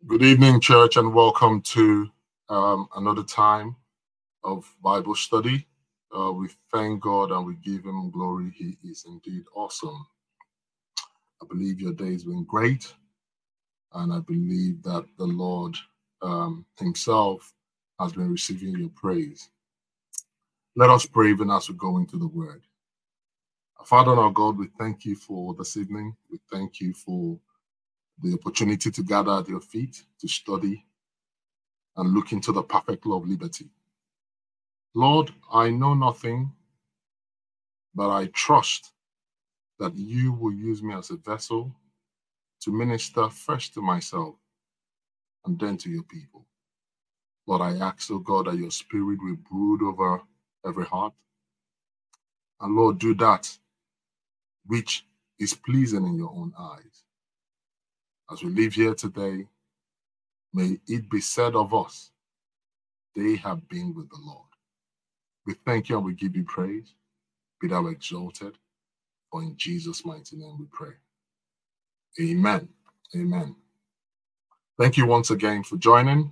Good evening, church, and welcome to another time of Bible study. We thank God and we give Him glory. He is indeed awesome. I believe your day has been great, and I believe that the Lord Himself has been receiving your praise. Let us pray even as we go into the Word. Our Father and our God, we thank you for this evening. We thank you for the opportunity to gather at your feet, to study, and look into the perfect law of liberty. Lord, I know nothing, but I trust that you will use me as a vessel to minister first to myself and then to your people. Lord, I ask, oh God, that your spirit will brood over every heart. And Lord, do that which is pleasing in your own eyes. As we live here today, may it be said of us, they have been with the Lord. We thank you and we give you praise. Be thou exalted, for in Jesus' mighty name we pray. Amen. Amen. Thank you once again for joining.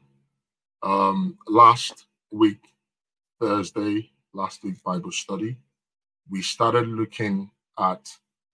Last week, Thursday, last week Bible study, we started looking at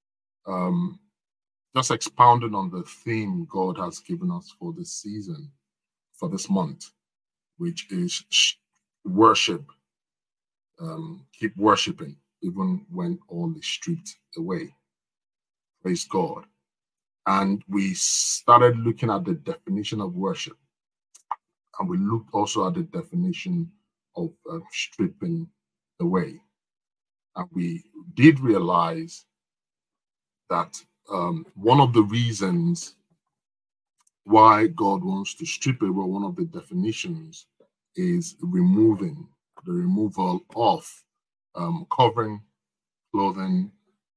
just expounding on the theme God has given us for this season, for this month, which is worship. Keep worshiping even when all is stripped away. Praise God. And we started looking at the definition of worship. And we looked also at the definition of stripping away. And we did realize that one of the reasons why God wants to strip away, one of the definitions is the removal of covering, clothing,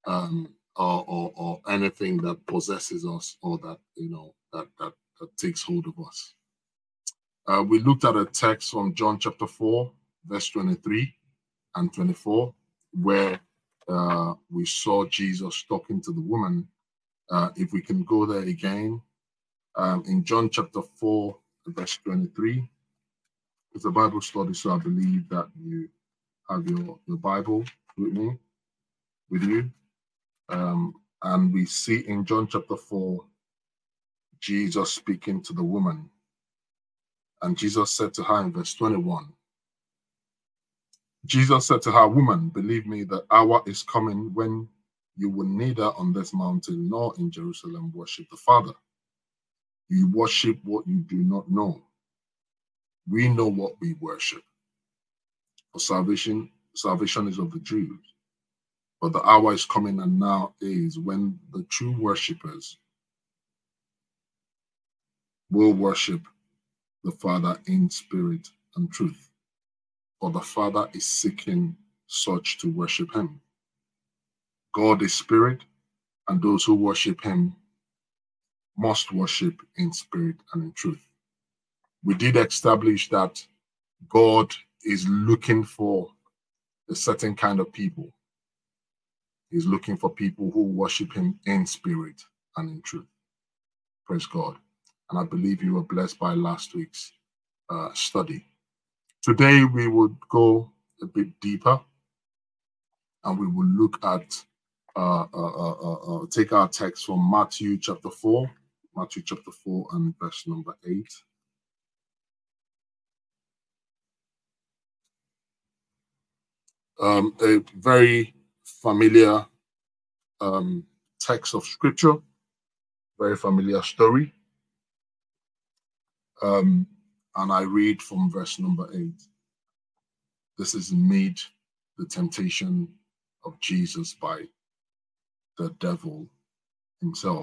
or anything that possesses us or that that takes hold of us. We looked at a text from John chapter 4, verse 23 and 24, where we saw Jesus talking to the woman. If we can go there again, in John chapter 4, verse 23, it's a Bible study, so I believe that you have your Bible with you. And we see in John chapter 4, Jesus speaking to the woman. And Jesus said to her in verse 21, Jesus said to her, "Woman, believe me, the hour is coming when you will neither on this mountain nor in Jerusalem worship the Father. You worship what you do not know. We know what we worship. For salvation is of the Jews. But the hour is coming and now is when the true worshippers will worship the Father in spirit and truth. For the Father is seeking such to worship him. God is spirit, and those who worship him must worship in spirit and in truth." We did establish that God is looking for a certain kind of people. He's looking for people who worship him in spirit and in truth. Praise God. And I believe you were blessed by last week's study. Today we would go a bit deeper and we will look at, take our text from Matthew chapter 4 and verse number 8. A very familiar text of scripture, very familiar story. And I read from verse number 8. This is amid the temptation of Jesus by the devil himself.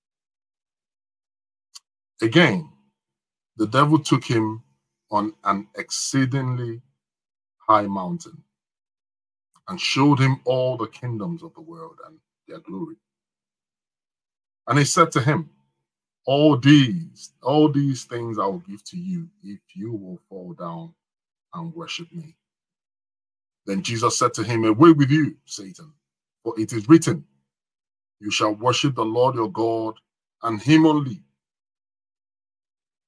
Again, the devil took him on an exceedingly high mountain and showed him all the kingdoms of the world and their glory. And he said to him, all these things I will give to you if you will fall down and worship me." Then Jesus said to him, "Away with you, Satan, for it is written, you shall worship the Lord your God and him only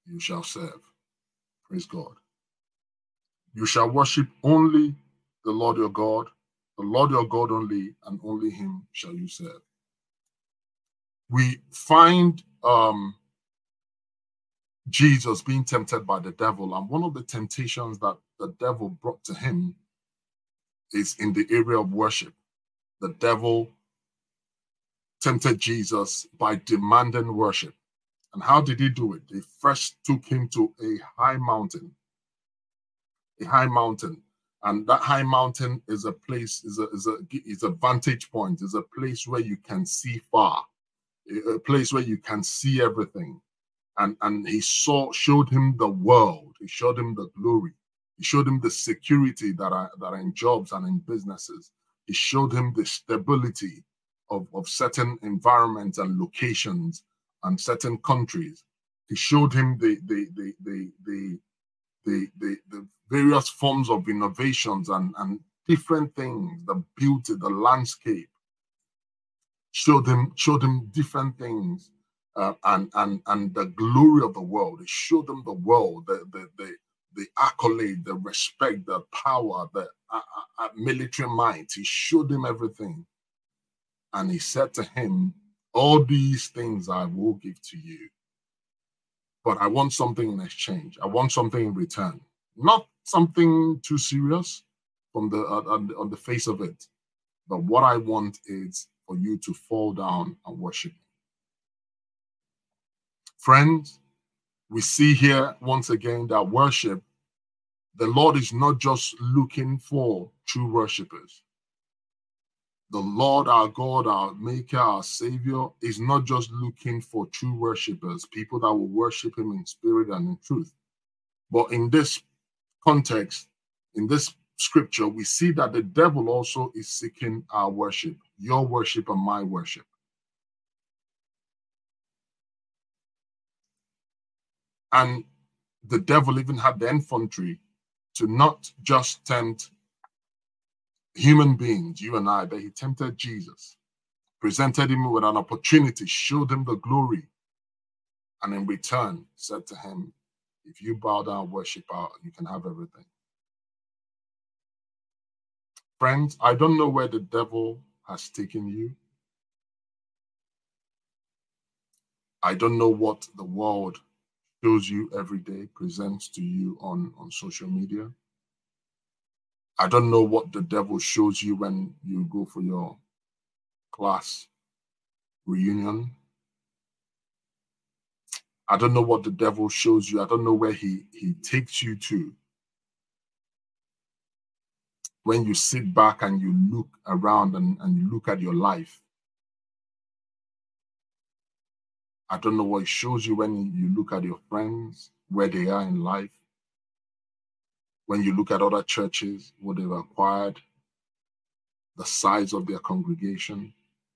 you shall serve. Praise God. You shall worship only the Lord your God only, and only him shall you serve. We find Jesus being tempted by the devil, and one of the temptations that the devil brought to him is in the area of worship. The devil tempted Jesus by demanding worship. And how did he do it? They first took him to a high mountain. And that high mountain is a place, is a vantage point, is a place where you can see far, a place where you can see everything. And he showed him the world. He showed him the glory. He showed him the security that are in jobs and in businesses. He showed him the stability of certain environments and locations and certain countries. He showed him the various forms of innovations and different things, the beauty, the landscape. Showed him different things. And the glory of the world. He showed them the world, the accolade, the respect, the power, the military might. He showed him everything. And he said to him, all these things I will give to you. But I want something in exchange. I want something in return. Not something too serious from on the face of it. But what I want is for you to fall down and worship me. Friends, we see here once again that worship, the Lord is not just looking for true worshipers. The Lord, our God, our Maker, our Savior, is not just looking for true worshipers, people that will worship him in spirit and in truth. But in this context, in this scripture, we see that the devil also is seeking our worship, your worship and my worship. And the devil even had the infantry to not just tempt human beings, you and I, but he tempted Jesus, presented him with an opportunity, showed him the glory, and in return said to him, if you bow down and worship out, you can have everything. Friends, I don't know where the devil has taken you. I don't know what the world shows you every day, presents to you on social media. I don't know what the devil shows you when you go for your class reunion. I don't know what the devil shows you. I don't know where he takes you to. When you sit back and you look around and you look at your life. I don't know what it shows you when you look at your friends, where they are in life. When you look at other churches, what they've acquired, the size of their congregation.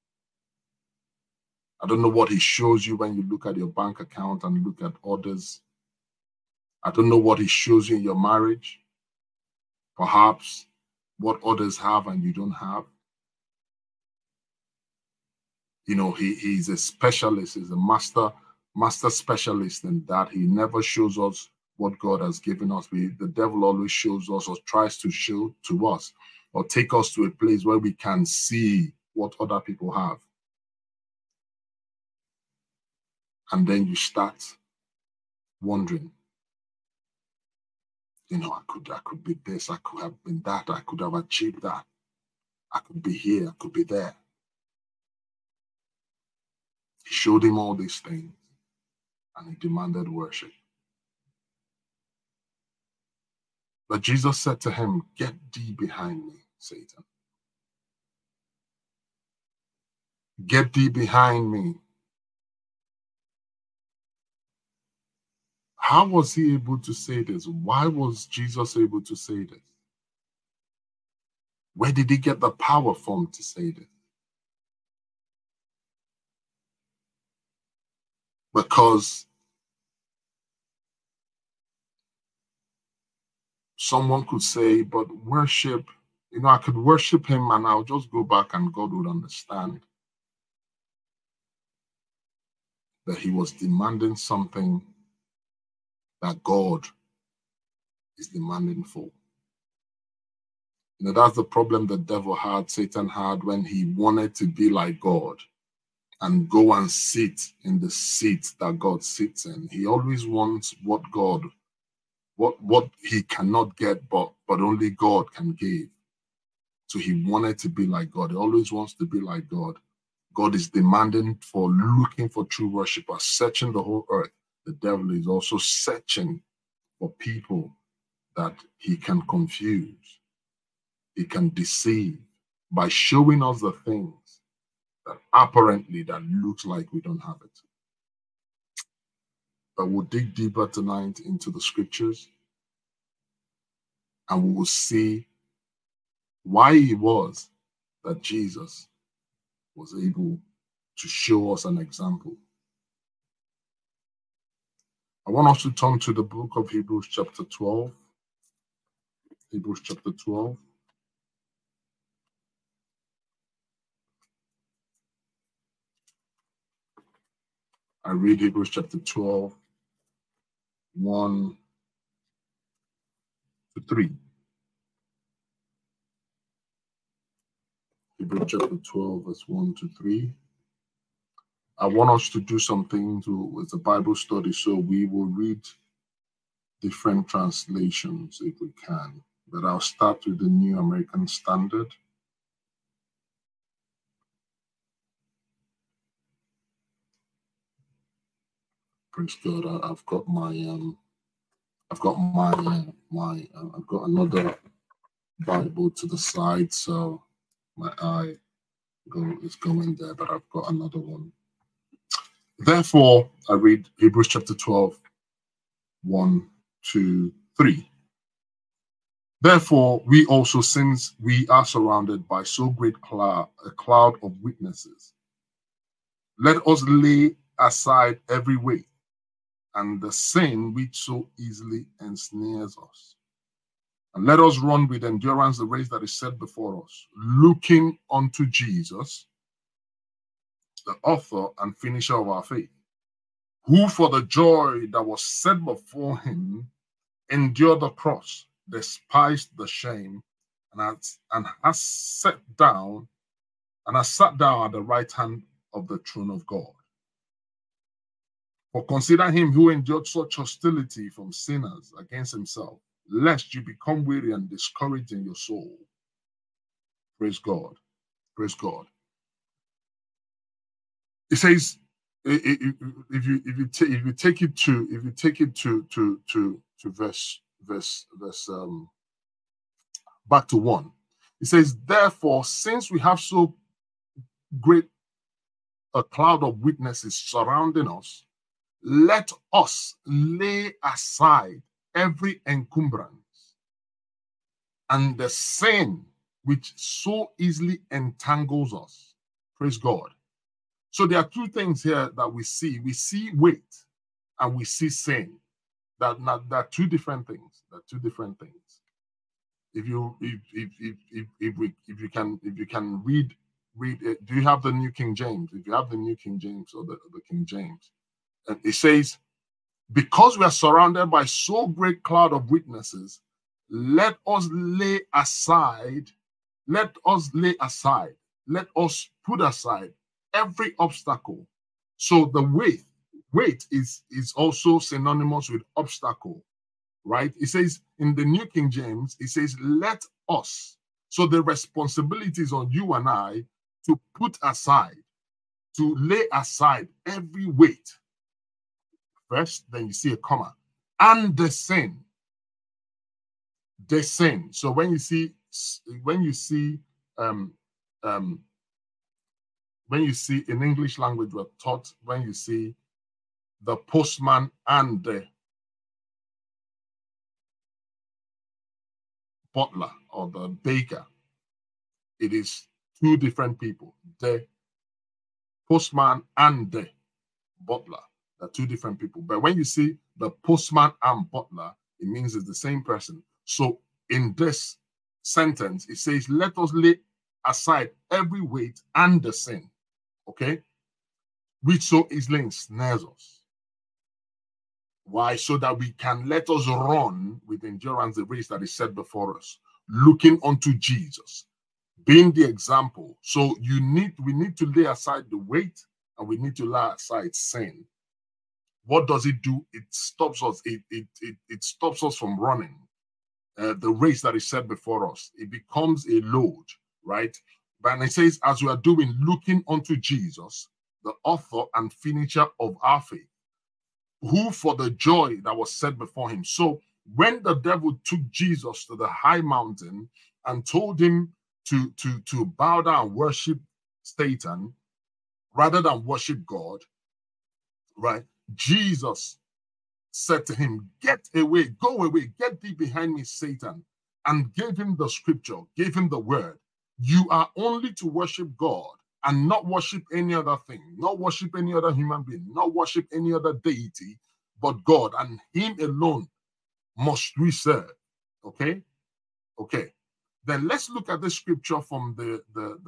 I don't know what he shows you when you look at your bank account and look at others. I don't know what he shows you in your marriage. Perhaps what others have and you don't have. You know, he's a specialist, he's a master specialist in that. He never shows us what God has given us. The devil always shows us or tries to show to us or take us to a place where we can see what other people have. And then you start wondering, you know, I could be this, I could have been that, I could have achieved that. I could be here, I could be there. He showed him all these things and he demanded worship. But Jesus said to him, get thee behind me, Satan. Get thee behind me. How was he able to say this? Why was Jesus able to say this? Where did he get the power from to say this? Because someone could say, but worship, you know, I could worship him and I'll just go back and God would understand that he was demanding something that God is demanding for. That's the problem the devil had, Satan had, when he wanted to be like God and go and sit in the seat that God sits in. He always wants what he cannot get, but only God can give. So he wanted to be like God. He always wants to be like God. God is demanding for, looking for true worshipers, searching the whole earth. The devil is also searching for people that he can confuse, he can deceive by showing us the things that apparently that looks like we don't have it. But we'll dig deeper tonight into the scriptures, and we will see why it was that Jesus was able to show us an example. I want us to turn to the book of Hebrews chapter 12. Hebrews chapter 12. I read Hebrews chapter 12, 1 to 3. Hebrews chapter 12, verse 1 to 3. I want us to do something with the Bible study, so we will read different translations if we can. But I'll start with the New American Standard. Praise God! I've got another Bible to the side, so my eye is going there, but I've got another one. Therefore, I read Hebrews chapter 12, 1, 2, 3. Therefore, we also, since we are surrounded by so great a cloud of witnesses, let us lay aside every weight and the sin which so easily ensnares us. And let us run with endurance the race that is set before us, looking unto Jesus, the author and finisher of our faith, who for the joy that was set before him endured the cross, despised the shame, and has sat down at the right hand of the throne of God. For consider him who endured such hostility from sinners against himself, lest you become weary and discouraged in your soul. Praise God. Praise God. It says, if you take it to verse back to 1, it says, therefore, since we have so great a cloud of witnesses surrounding us, let us lay aside every encumbrance and the sin which so easily entangles us. Praise God. So there are two things here that we see. We see weight and we see sin. That are two different things. If you can read it. Do you have the New King James? If you have the New King James or the King James, and it says, because we are surrounded by so great cloud of witnesses, let us put aside every obstacle. So the weight is also synonymous with obstacle, right? It says in the New King James, it says, let us. So the responsibility is on you and I to put aside, to lay aside every weight. First, then you see a comma, and the sin. The sin. So when you see in English language, we're taught when you see the postman and the butler or the baker, it is two different people. The postman and the butler are two different people. But when you see the postman and butler, it means it's the same person. So in this sentence, it says, let us lay aside every weight and the sin, okay, which so easily ensnares us. Why? So that we can let us run with endurance the race that is set before us, looking unto Jesus, being the example. So we need to lay aside the weight, and we need to lay aside sin. What does it do? It stops us. It stops us from running the race that is set before us. It becomes a load, right? But it says, as we are doing, looking unto Jesus, the author and finisher of our faith, who for the joy that was set before him. So when the devil took Jesus to the high mountain and told him to bow down and worship Satan rather than worship God, right? Jesus said to him, get away, go away, get thee behind me, Satan, and gave him the scripture, gave him the word. You are only to worship God and not worship any other thing, not worship any other human being, not worship any other deity, but God, and him alone must we serve. Okay? Okay. Then let's look at the scripture from the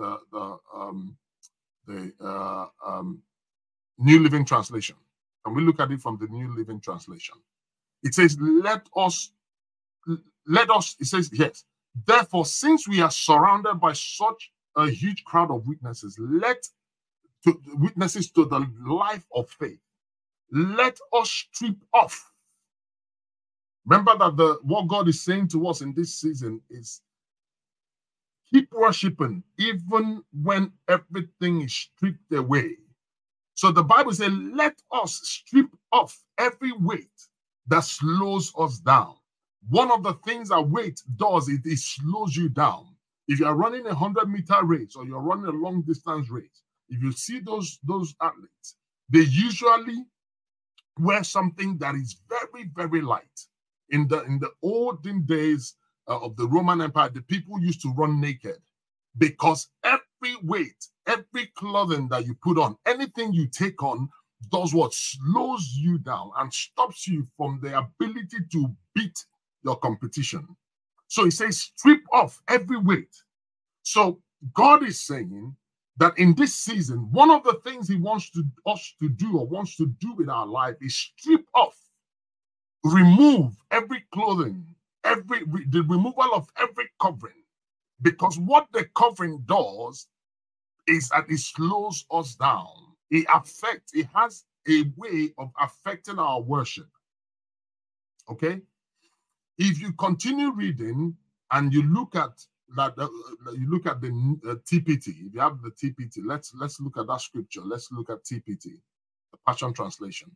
New Living Translation. And we look at it from the New Living Translation. It says, let us, it says, yes. Therefore, since we are surrounded by such a huge crowd of witnesses, witnesses to the life of faith, let us strip off. Remember that what God is saying to us in this season is keep worshiping even when everything is stripped away. So the Bible says, let us strip off every weight that slows us down. One of the things that weight does is it slows you down. If you are running a 100-meter race or you're running a long distance race, if you see those athletes, they usually wear something that is very, very light. In the olden days of the Roman Empire, the people used to run naked because every weight, every clothing that you put on, anything you take on, does what? Slows you down and stops you from the ability to beat your competition. So he says, strip off every weight. So God is saying that in this season, one of the things he wants us to do or wants to do in our life is strip off, remove every clothing, the removal of every covering. Because what the covering does is that it slows us down. It has a way of affecting our worship. Okay? If you continue reading and you look at that, you look at the TPT. If you have the TPT, let's look at that scripture. Let's look at TPT, the Passion Translation.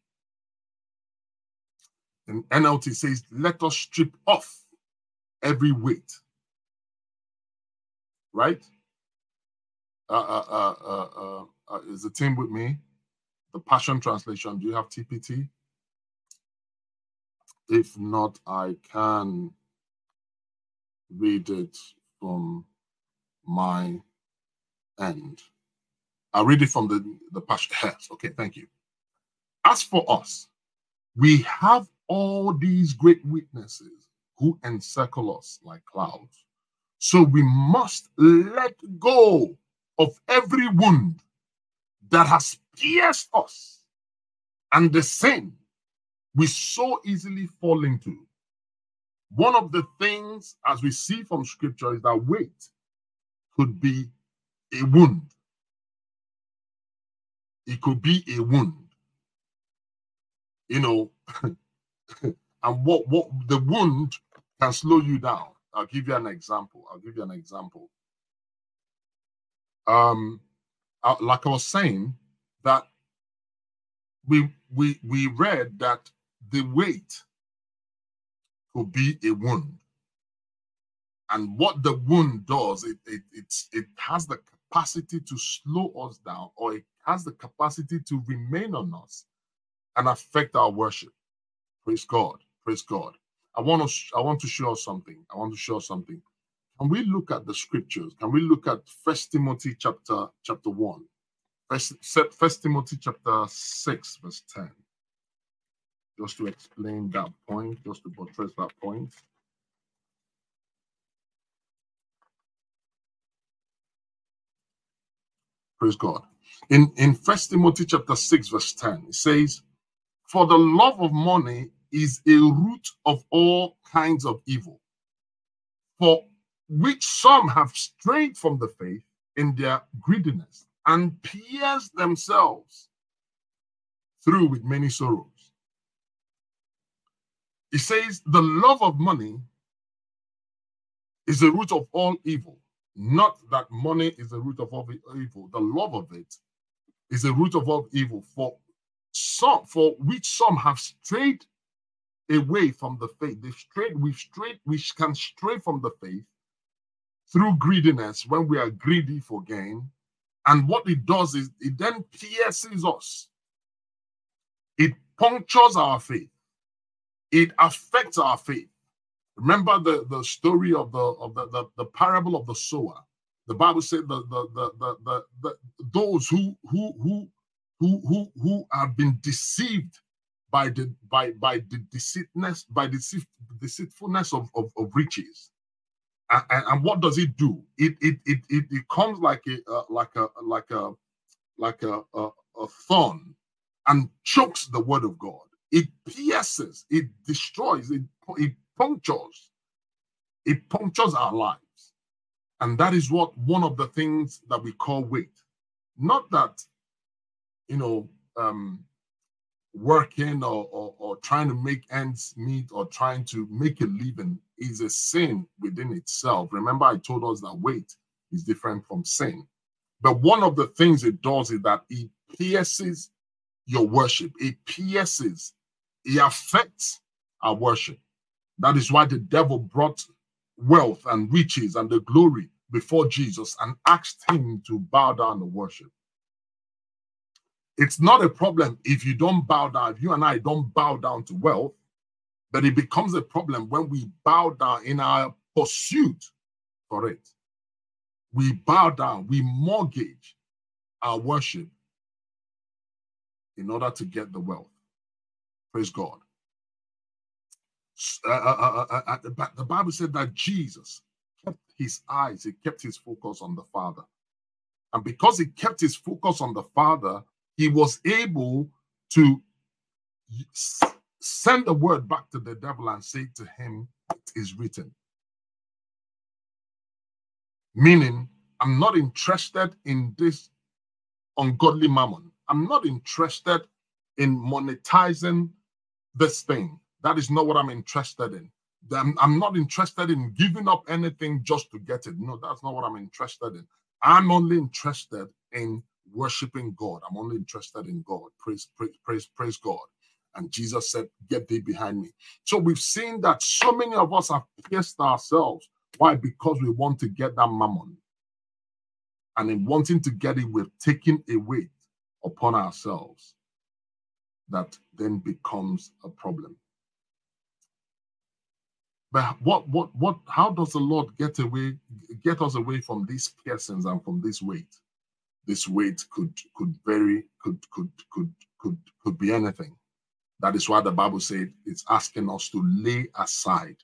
In NLT says, "Let us strip off every weight." Right? Is the team with me? The Passion Translation. Do you have TPT? If not, I can read it from my end. I'll read it from the Passion. Yes, okay, thank you. As for us, we have all these great witnesses who encircle us like clouds. So we must let go of every wound that has pierced us and the sin we so easily fall into. One of the things, as we see from scripture, is that weight could be a wound. It could be a wound. You know, and what the wound can slow you down. I'll give you an example. Like I was saying, that we read that the weight could be a wound, and what the wound does, it has the capacity to slow us down, or it has the capacity to remain on us and affect our worship. Praise God. Praise God. I want to show us something. Can we look at the scriptures? Can we look at 1 Timothy chapter 1? 1 Timothy chapter 6, verse 10. Just to explain that point, just to buttress that point. Praise God. In 1 Timothy chapter 6, verse 10, it says, "For the love of money is a root of all kinds of evil, for which some have strayed from the faith in their greediness and pierced themselves through with many sorrows. He says the love of money is the root of all evil. Not that money is the root of all evil. The love of it is the root of all evil, for which some have strayed away from the faith. We can stray from the faith through greediness when we are greedy for gain. And what it does is it then pierces us. It punctures our faith. It affects our faith. Remember the story of the parable of the sower. The Bible said those who have been deceived by the deceitfulness of riches. And what does it do? It comes like a thorn and chokes the word of God. It pierces, it destroys, it punctures our lives. And that is one of the things that we call weight. Not that, working or trying to make ends meet or trying to make a living is a sin within itself. Remember, I told us that weight is different from sin. But one of the things it does is that it pierces your worship. It affects our worship. That is why the devil brought wealth and riches and the glory before Jesus and asked him to bow down and worship. It's not a problem if you don't bow down, if you and I don't bow down to wealth, but it becomes a problem when we bow down in our pursuit for it. We bow down, we mortgage our worship in order to get the wealth. Praise God. The Bible said that Jesus kept his eyes, he kept his focus on the Father. And because he kept his focus on the Father, he was able to send the word back to the devil and say to him, it is written. Meaning, I'm not interested in this ungodly mammon. I'm not interested in monetizing this thing. That is not what I'm interested in. I'm not interested in giving up anything just to get it. No, that's not what I'm interested in. I'm only interested in worshiping God. I'm only interested in God. Praise God. And Jesus said, get thee behind me. So we've seen that so many of us have pierced ourselves. Why? Because we want to get that mammon. And in wanting to get it, we've taken a weight upon ourselves that then becomes a problem. But how does the Lord get us away from these piercings and from this weight? This weight could be anything. That is why the Bible said it's asking us to lay aside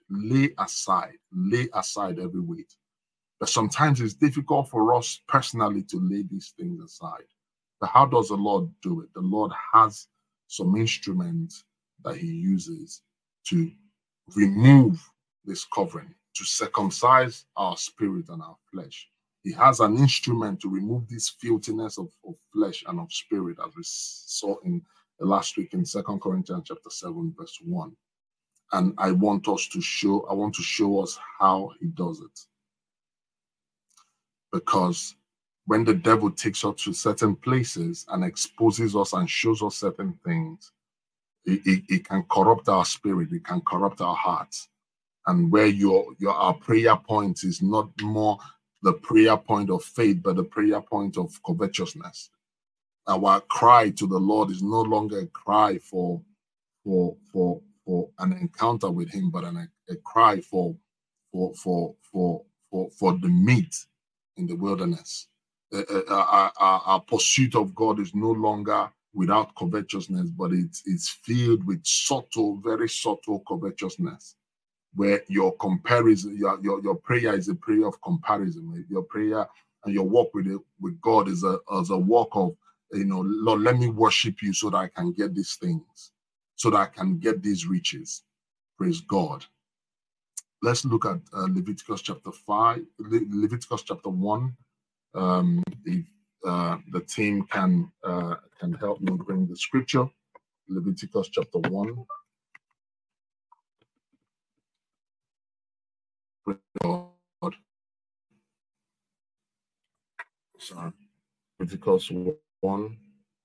every weight. But sometimes it's difficult for us personally to lay these things aside. But how does the Lord do it? The Lord has some instruments that he uses to remove this covering, to circumcise our spirit and our flesh. He has an instrument to remove this filthiness of flesh and of spirit, as we saw in the last week in 2 Corinthians chapter 7, verse 1. And I want to show us how he does it. Because when the devil takes us to certain places and exposes us and shows us certain things, it can corrupt our spirit, it can corrupt our hearts. And where our prayer point is not more the prayer point of faith, but the prayer point of covetousness. Our cry to the Lord is no longer a cry for an encounter with him, but a cry for the meat in the wilderness. Our pursuit of God is no longer without covetousness, but it's filled with very subtle covetousness, where your comparison, your prayer is a prayer of comparison. Your prayer and your walk with God is a walk of, Lord, let me worship you so that I can get these things. so that I can get these riches. Praise God. Let's look at Leviticus chapter 5, Leviticus chapter 1. If the team can help me bring the scripture. Leviticus chapter 1. Praise God. Sorry. Leviticus 1.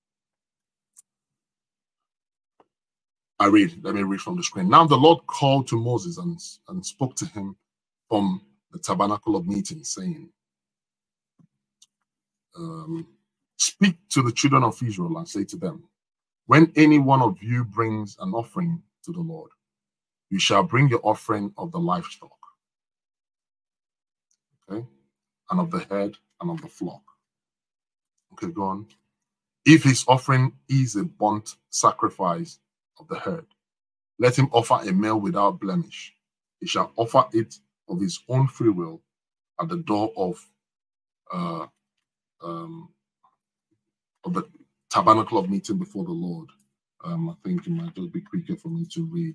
Let me read from the screen. Now the Lord called to Moses and spoke to him from the tabernacle of meeting, saying, speak to the children of Israel and say to them, when any one of you brings an offering to the Lord, you shall bring your offering of the livestock, okay, and of the head and of the flock. Okay, go on. If his offering is a burnt sacrifice of the herd, let him offer a male without blemish. He shall offer it of his own free will at the door of the tabernacle of meeting before the Lord. I think it might just be quicker for me to read.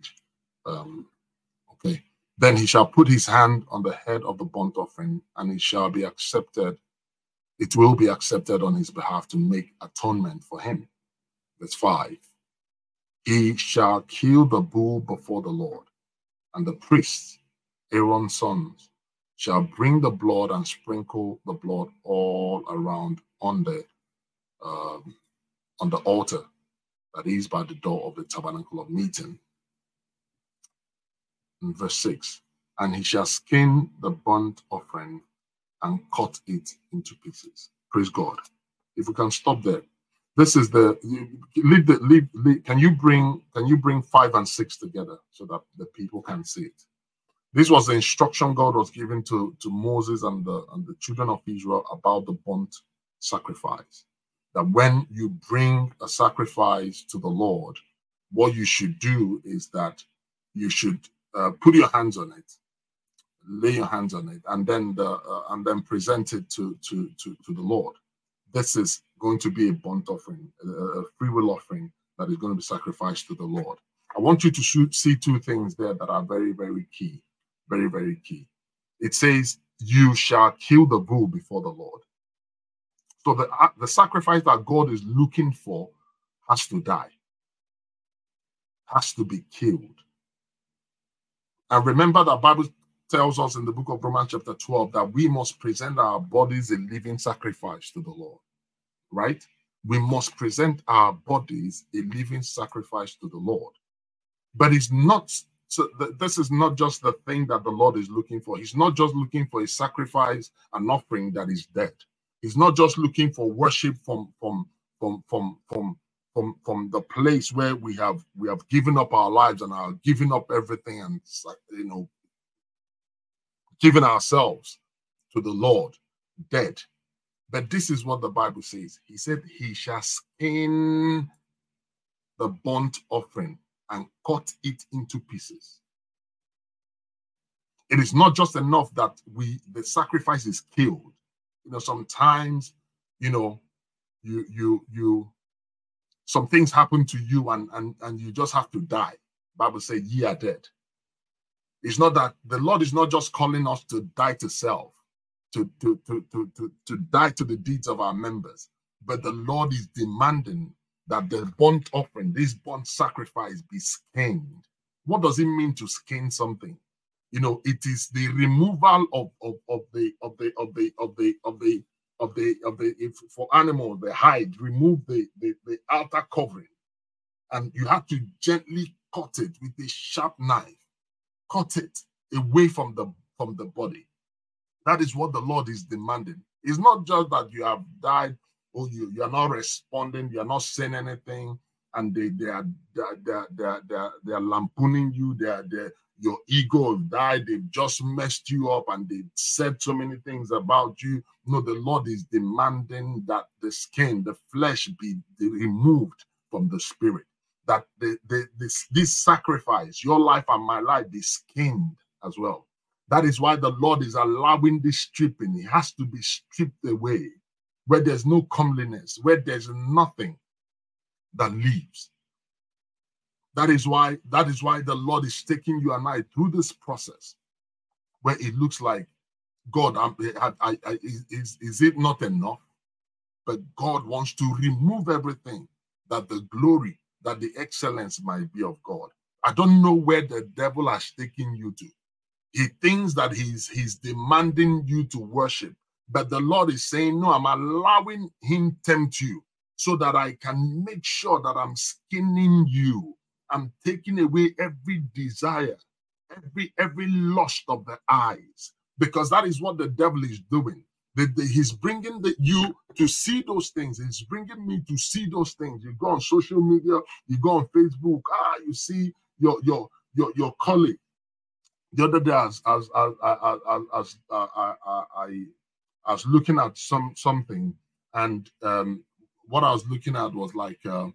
Okay. Then he shall put his hand on the head of the burnt offering, and it shall be accepted. It will be accepted on his behalf to make atonement for him. Verse 5. He shall kill the bull before the Lord, and the priests, Aaron's sons, shall bring the blood and sprinkle the blood all around on the altar that is by the door of the tabernacle of meeting. In verse 6, and he shall skin the burnt offering and cut it into pieces. Praise God. If we can stop there. This is can you bring 5 and 6 together so that the people can see it? This was the instruction God was giving to Moses and the children of Israel about the burnt sacrifice. That when you bring a sacrifice to the Lord, what you should do is that you should put your hands on it, lay your hands on it, and then present it to the Lord. This is going to be a burnt offering, a free will offering that is going to be sacrificed to the Lord. I want you to see 2 things there that are very, very key. Very, very key. It says, you shall kill the bull before the Lord. So the sacrifice that God is looking for has to die, has to be killed. And remember that Bible tells us in the book of Romans chapter 12 that we must present our bodies a living sacrifice to the Lord, right? We must present our bodies a living sacrifice to the Lord. But it's not, so this is not just the thing that the Lord is looking for. He's not just looking for a sacrifice, an offering that is dead. He's not just looking for worship from the place where we have given up our lives and are giving up everything and giving ourselves to the Lord, dead. But this is what the Bible says. He said, he shall skin the burnt offering and cut it into pieces. It is not just enough that the sacrifice is killed. Sometimes, some things happen to you and you just have to die. The Bible says, ye are dead. It's not that the Lord is not just calling us to die to self, to die to the deeds of our members, but the Lord is demanding that the burnt offering, this burnt sacrifice, be skinned. What does it mean to skin something? It is the removal for animals, the hide, remove the outer covering, and you have to gently cut it with a sharp knife, cut it away from the body. That is what the Lord is demanding. It's not just that you have died or you are not responding, you are not saying anything, and they are lampooning you. Your ego have died. They've just messed you up, and they've said so many things about you. No, the Lord is demanding that the skin, the flesh, be removed from the spirit. That this sacrifice, your life and my life, be skinned as well. That is why the Lord is allowing this stripping. It has to be stripped away, where there's no comeliness, where there's nothing that leaves. That is why the Lord is taking you and I through this process where it looks like, God, is it not enough? But God wants to remove everything, that the glory, that the excellence might be of God. I don't know where the devil has taken you to. He thinks that he's demanding you to worship. But the Lord is saying, no, I'm allowing him tempt you so that I can make sure that I'm skinning you. I'm taking away every desire, every lust of the eyes, because that is what the devil is doing. He's bringing you to see those things. He's bringing me to see those things. You go on social media, you go on Facebook, you see your colleague. The other day, I was looking at something, and what I was looking at was like a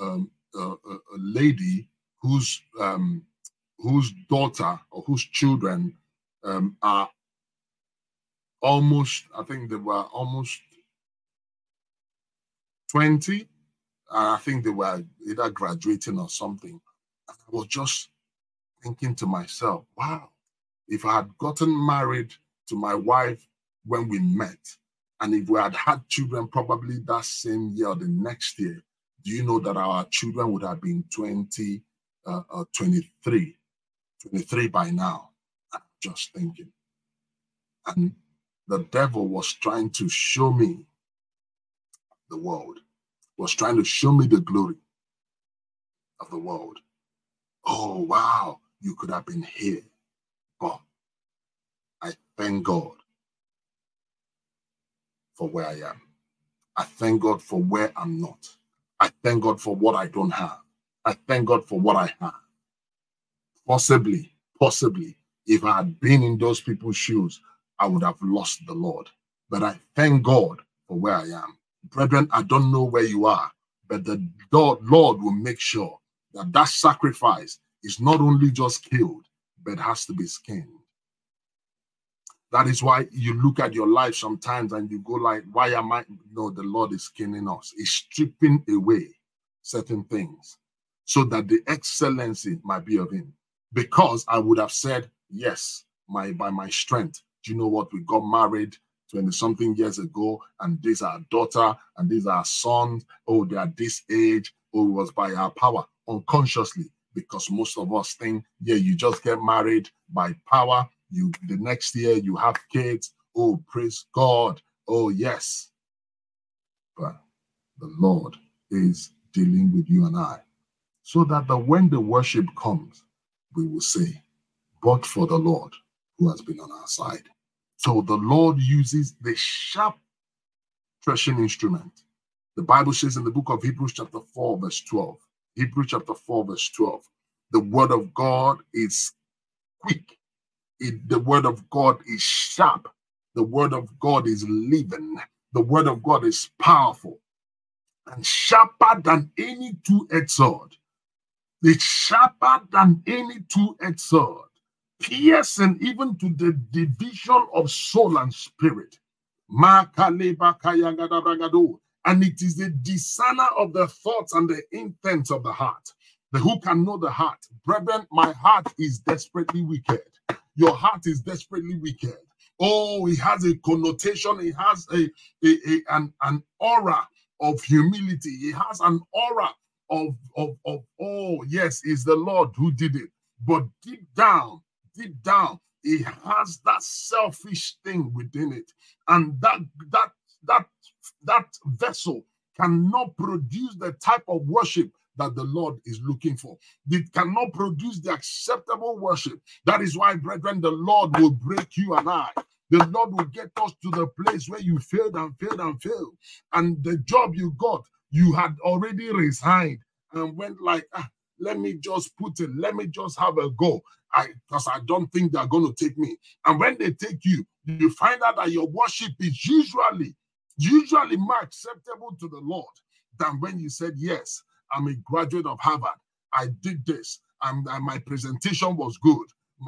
lady whose daughter or whose children are almost, I think they were almost 20, and I think they were either graduating or something. I was just thinking to myself, wow, if I had gotten married to my wife when we met, and if we had had children probably that same year or the next year, do you know that our children would have been 23 by now? I'm just thinking. And the devil was trying to show me the world, was trying to show me the glory of the world. Oh, wow, you could have been here. But I thank God for where I am. I thank God for where I'm not. I thank God for what I don't have. I thank God for what I have. Possibly, if I had been in those people's shoes, I would have lost the Lord. But I thank God for where I am. Brethren, I don't know where you are, but the Lord will make sure that that sacrifice is not only just killed, but has to be skinned. That is why you look at your life sometimes and you go like, why am I? No, the Lord is skinning us. He's stripping away certain things so that the excellency might be of him. Because I would have said, yes, by my strength. Do you know what? We got married 20-something years ago, and this is our daughter, and these are our sons. Oh, they are this age. Oh, it was by our power, unconsciously, because most of us think, yeah, you just get married by power. The next year you have kids. Oh, praise God. Oh, yes. But the Lord is dealing with you and I, so that when the worship comes, we will say, but for the Lord who has been on our side. So the Lord uses the sharp threshing instrument. The Bible says in the book of Hebrews chapter 4, verse 12, Hebrews chapter 4, verse 12, the word of God is quick. The word of God is sharp. The word of God is living. The word of God is powerful and sharper than any two-edged sword. It's sharper than any two-edged sword, piercing even to the division of soul and spirit. And it is the discerner of the thoughts and the intents of the heart. Who can know the heart? Brethren, my heart is desperately wicked. Your heart is desperately wicked. Oh, it has a connotation. It has an aura of humility. It has an aura of oh, yes, it's the Lord who did it. But deep down, it has that selfish thing within it. And that vessel cannot produce the type of worship that the Lord is looking for. It cannot produce the acceptable worship. That is why, brethren, the Lord will break you and I. The Lord will get us to the place where you failed. And the job you got, you had already resigned and went like, let me just put it, let me just have a go. Because I don't think they're going to take me. And when they take you, you find out that your worship is usually more acceptable to the Lord than when you said, yes, I'm a graduate of Harvard. I did this, and my presentation was good.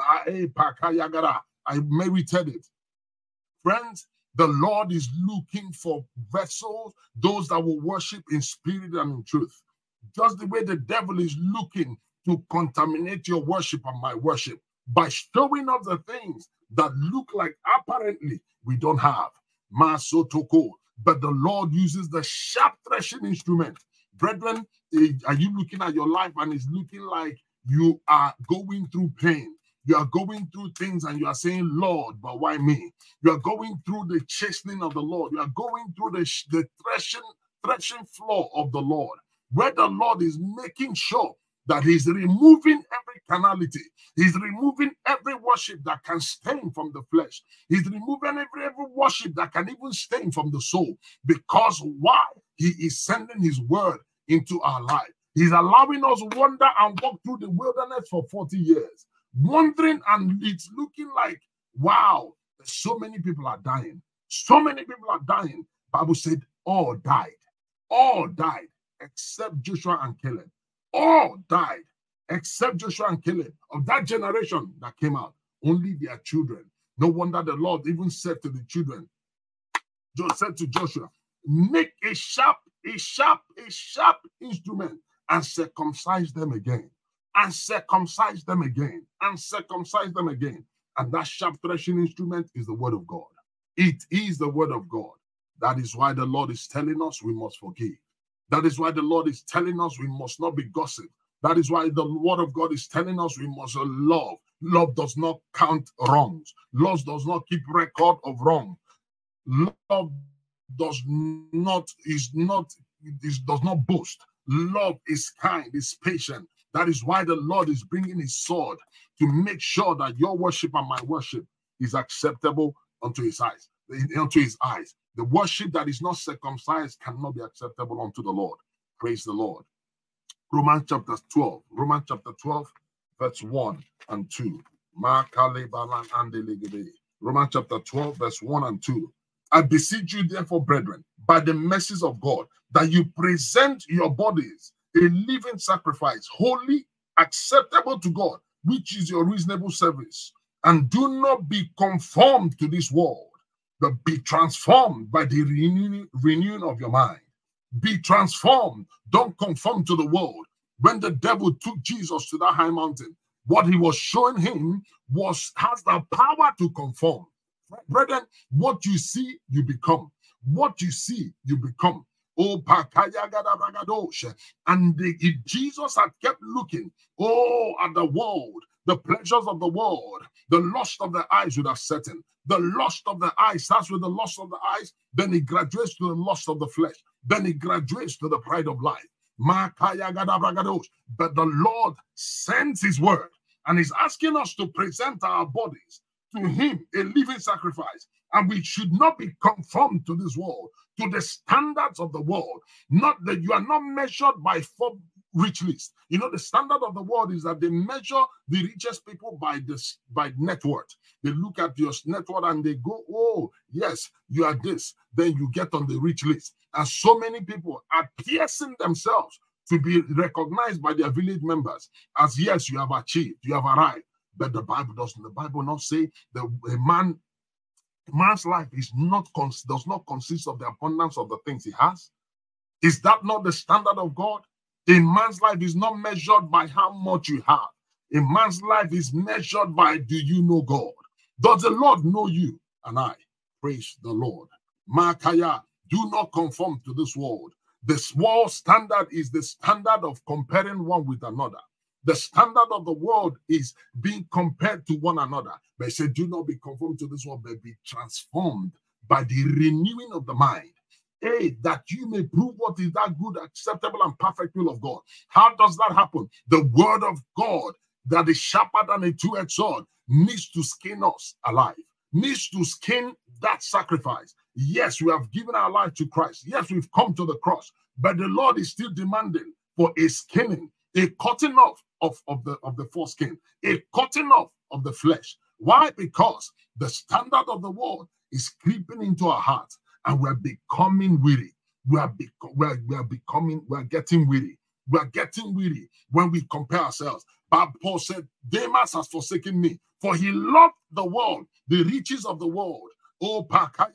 I merited it. Friends, the Lord is looking for vessels, those that will worship in spirit and in truth. Just the way the devil is looking to contaminate your worship and my worship by showing us the things that look like apparently we don't have. Masotoko. But the Lord uses the sharp threshing instrument. Brethren, are you looking at your life and it's looking like you are going through pain? You are going through things and you are saying, Lord, but why me? You are going through the chastening of the Lord. You are going through the threshing floor of the Lord, where the Lord is making sure that he's removing every carnality. He's removing every worship that can stain from the flesh. He's removing every worship that can even stain from the soul. Because why? He is sending his word into our life. He's allowing us wander and walk through the wilderness for 40 years. Wandering, and it's looking like, wow, so many people are dying. So many people are dying. Bible said all died. All died except Joshua and Caleb. All died except Joshua and Caleb. Of that generation that came out, only their children. No wonder the Lord even said to the children, said to Joshua, make a sharp instrument and circumcise them again. And circumcise them again. And circumcise them again. And that sharp threshing instrument is the word of God. It is the word of God. That is why the Lord is telling us we must forgive. That is why the Lord is telling us we must not be gossip. That is why the word of God is telling us we must love. Love does not count wrongs. Love does not keep record of wrong. Love does not boast. Love is kind, is patient. That is why the Lord is bringing his sword to make sure that your worship and my worship is acceptable unto his eyes. The worship that is not circumcised cannot be acceptable unto the Lord. Praise the Lord. Romans chapter 12, verse 1 and 2. Romans chapter 12, verse 1 and 2. I beseech you, therefore, brethren, by the mercies of God, that you present your bodies a living sacrifice, holy, acceptable to God, which is your reasonable service. And do not be conformed to this world, but be transformed by the renewing of your mind. Be transformed. Don't conform to the world. When the devil took Jesus to that high mountain, what he was showing him has the power to conform. Brethren, what you see, you become. What you see, you become. Oh, and if Jesus had kept looking, at the world, the pleasures of the world, the lust of the eyes would have set in. The lust of the eyes starts with the lust of the eyes, then it graduates to the lust of the flesh, then it graduates to the pride of life. But the Lord sends his word and is asking us to present our bodies to him, a living sacrifice. And we should not be conformed to this world, to the standards of the world. Not that you are not measured by rich list. You know, the standard of the world is that they measure the richest people by net worth. They look at your net worth and they go, oh, yes, you are this. Then you get on the rich list. And so many people are piercing themselves to be recognized by their village members as, yes, you have achieved, you have arrived. But the Bible doesn't. The Bible not say that a man's life does not consist of the abundance of the things he has. Is that not the standard of God? A man's life is not measured by how much you have. A man's life is measured by, do you know God? Does the Lord know you and I? Praise the Lord. Makaya, do not conform to this world. This world standard is the standard of comparing one with another. The standard of the world is being compared to one another. But he said, do not be conformed to this world, but be transformed by the renewing of the mind. That you may prove what is that good, acceptable, and perfect will of God. How does that happen? The word of God that is sharper than a two-edged sword needs to skin us alive, needs to skin that sacrifice. Yes, we have given our life to Christ. Yes, we've come to the cross, but the Lord is still demanding for a skinning, a cutting off of the foreskin, a cutting off of the flesh. Why? Because the standard of the world is creeping into our hearts, and we're becoming weary. We're getting weary. We're getting weary when we compare ourselves. But Paul said, Demas has forsaken me, for he loved the world, the riches of the world. Oh,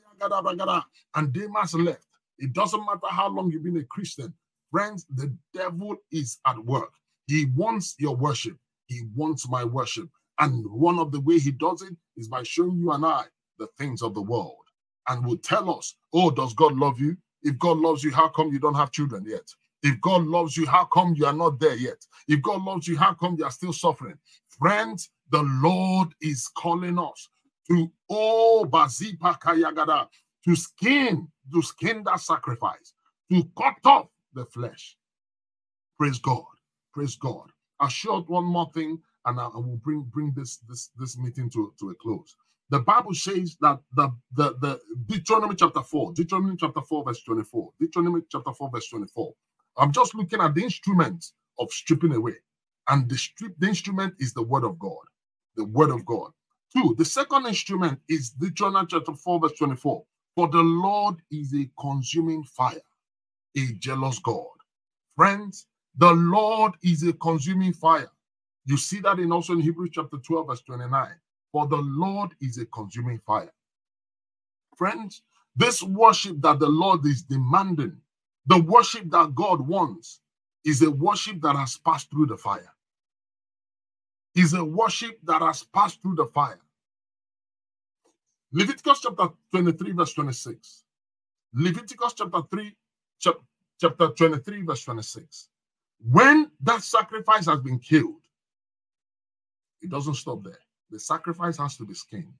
and Demas left. It doesn't matter how long you've been a Christian. Friends, the devil is at work. He wants your worship. He wants my worship. And one of the way he does it is by showing you and I the things of the world, and will tell us, oh, does God love you? If God loves you, how come you don't have children yet? If God loves you, how come you are not there yet? If God loves you, how come you are still suffering? Friends, the Lord is calling us to, oh, Bazipa Kayagada, to skin that sacrifice, to cut off the flesh. Praise God. Praise God. I showed one more thing, and I will bring this meeting to a close. The Bible says that the Deuteronomy chapter 4 verse 24. Deuteronomy chapter 4 verse 24. I'm just looking at the instrument of stripping away, and the instrument is the word of God. The word of God. 2. The second instrument is Deuteronomy chapter 4 verse 24. For the Lord is a consuming fire, a jealous God. Friends, the Lord is a consuming fire. You see that also in Hebrews chapter 12 verse 29. For the Lord is a consuming fire. Friends, this worship that the Lord is demanding, the worship that God wants, is a worship that has passed through the fire. Is a worship that has passed through the fire. Leviticus chapter 23 verse 26. Leviticus chapter 23 verse 26. When that sacrifice has been killed, it doesn't stop there. The sacrifice has to be skinned.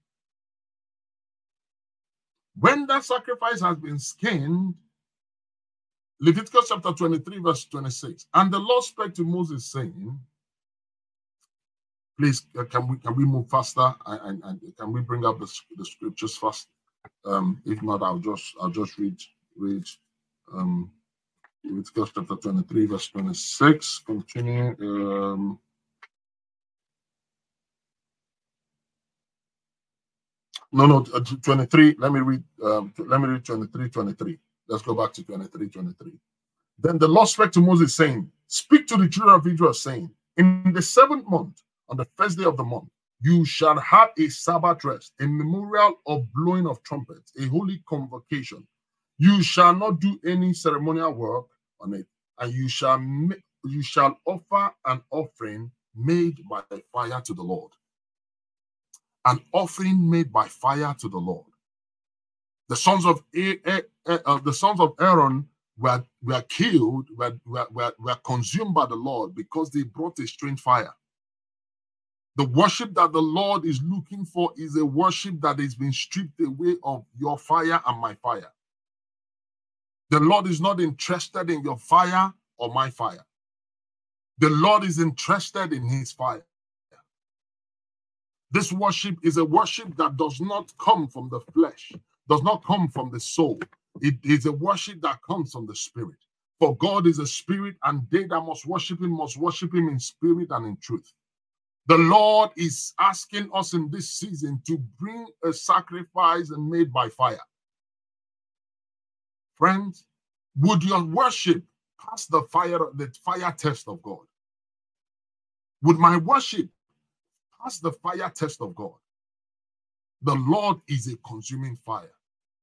When that sacrifice has been skinned, Leviticus chapter 23 verse 26, and the Lord spake to Moses saying, please, can we move faster, and can we bring up the scriptures fast? If not, I'll just read Leviticus chapter 23 verse 26. Continue. No, 23. Let me read 23. Let's go back to 23. Then the Lord spake to Moses, saying, speak to the children of Israel, saying, in the 7th month, on the first day of the month, you shall have a Sabbath rest, a memorial of blowing of trumpets, a holy convocation. You shall not do any ceremonial work on it, and you shall offer an offering made by fire to the Lord. An offering made by fire to the Lord. The sons of Aaron were killed, were consumed by the Lord because they brought a strange fire. The worship that the Lord is looking for is a worship that has been stripped away of your fire and my fire. The Lord is not interested in your fire or my fire. The Lord is interested in his fire. This worship is a worship that does not come from the flesh, does not come from the soul. It is a worship that comes from the spirit. For God is a spirit, and they that must worship him in spirit and in truth. The Lord is asking us in this season to bring a sacrifice made by fire. Friends, would your worship pass the fire test of God? Would my worship pass the fire test of God? The Lord is a consuming fire.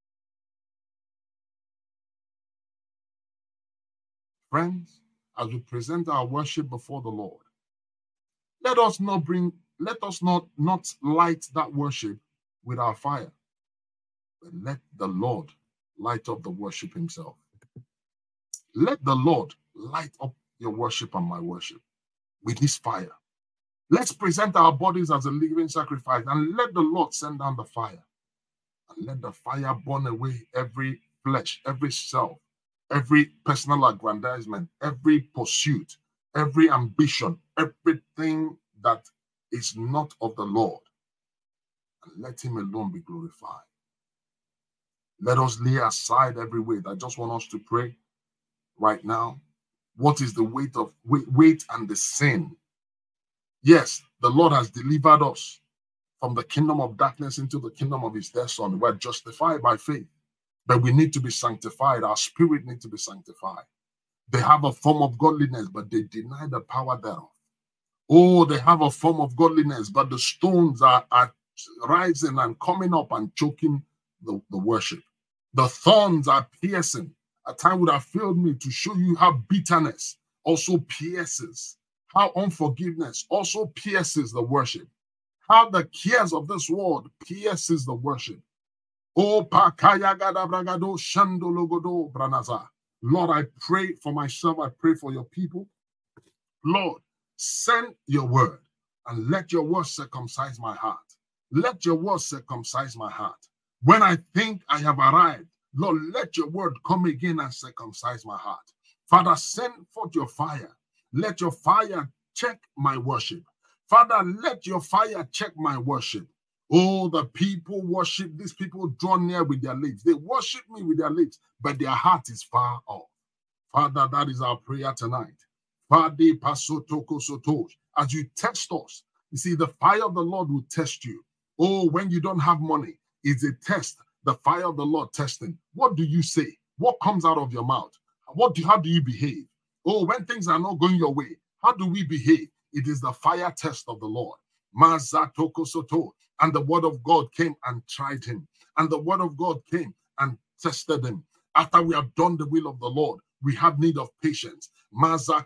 Friends, as we present our worship before the Lord, let us not light that worship with our fire, but let the Lord light up the worship himself. Let the Lord light up your worship and my worship with his fire. Let's present our bodies as a living sacrifice, and let the Lord send down the fire. And let the fire burn away every flesh, every self, every personal aggrandizement, every pursuit, every ambition, everything that is not of the Lord. And let him alone be glorified. Let us lay aside every weight. I just want us to pray right now. What is the weight and the sin? Yes, the Lord has delivered us from the kingdom of darkness into the kingdom of his dear son. We're justified by faith, but we need to be sanctified. Our spirit needs to be sanctified. They have a form of godliness, but they deny the power thereof. Oh, they have a form of godliness, but the stones are rising and coming up and choking the worship. The thorns are piercing. A time would have failed me to show you how bitterness also pierces, how unforgiveness also pierces the worship, how the cares of this world pierces the worship. Oh, Pakayagadabragado Shandologodo Branaza. Lord, I pray for myself, I pray for your people. Lord, send your word and let your word circumcise my heart. Let your word circumcise my heart. When I think I have arrived, Lord, let your word come again and circumcise my heart. Father, send forth your fire. Let your fire check my worship. Father, let your fire check my worship. Oh, the people worship, these people draw near with their lips. They worship me with their lips, but their heart is far off. Father, that is our prayer tonight. As you test us, you see, the fire of the Lord will test you. Oh, when you don't have money, it's a test. The fire of the Lord testing. What do you say? What comes out of your mouth? How do you behave? Oh, when things are not going your way, how do we behave? It is the fire test of the Lord. And the word of God came and tried him. And the word of God came and tested him. After we have done the will of the Lord, we have need of patience. Father,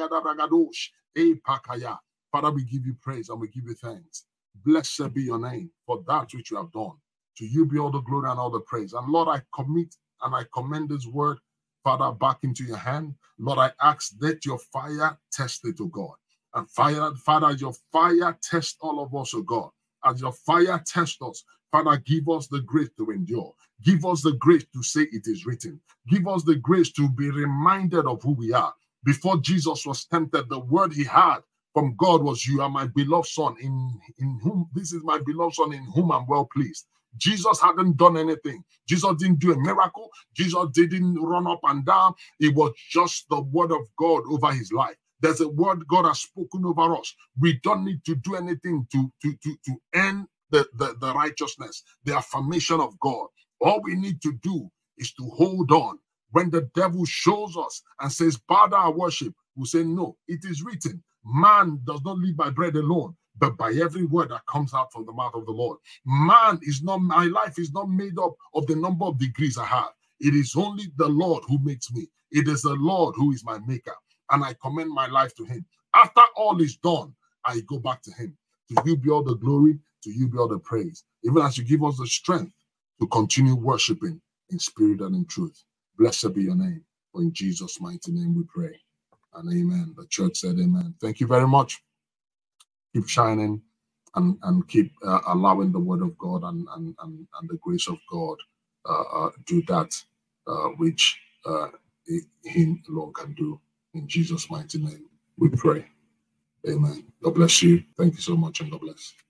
we give you praise and we give you thanks. Blessed be your name for that which you have done. To you be all the glory and all the praise. And Lord, I commit and I commend this word, Father, back into your hand. Lord, I ask that your fire test it, O God. And Father, your fire test all of us, O God. As your fire tests us, Father, give us the grace to endure. Give us the grace to say it is written. Give us the grace to be reminded of who we are. Before Jesus was tempted, the word he had from God was, you are my beloved son, in whom, this is my beloved son, in whom I'm well pleased. Jesus hadn't done anything. Jesus didn't do a miracle. Jesus didn't run up and down. It was just the word of God over his life. There's a word God has spoken over us. We don't need to do anything to earn the righteousness, the affirmation of God. All we need to do is to hold on. When the devil shows us and says, bow down and worship, we say, no, it is written, man does not live by bread alone, but by every word that comes out from the mouth of the Lord. My life is not made up of the number of degrees I have. It is only the Lord who makes me. It is the Lord who is my maker. And I commend my life to him. After all is done, I go back to him. To you be all the glory, to you be all the praise. Even as you give us the strength to continue worshiping in spirit and in truth. Blessed be your name. For in Jesus' mighty name we pray. And amen. The church said amen. Thank you very much. Keep shining and keep allowing the word of God and the grace of God do that which him alone can do. In Jesus' mighty name we pray. Amen. God bless you. Thank you so much and God bless.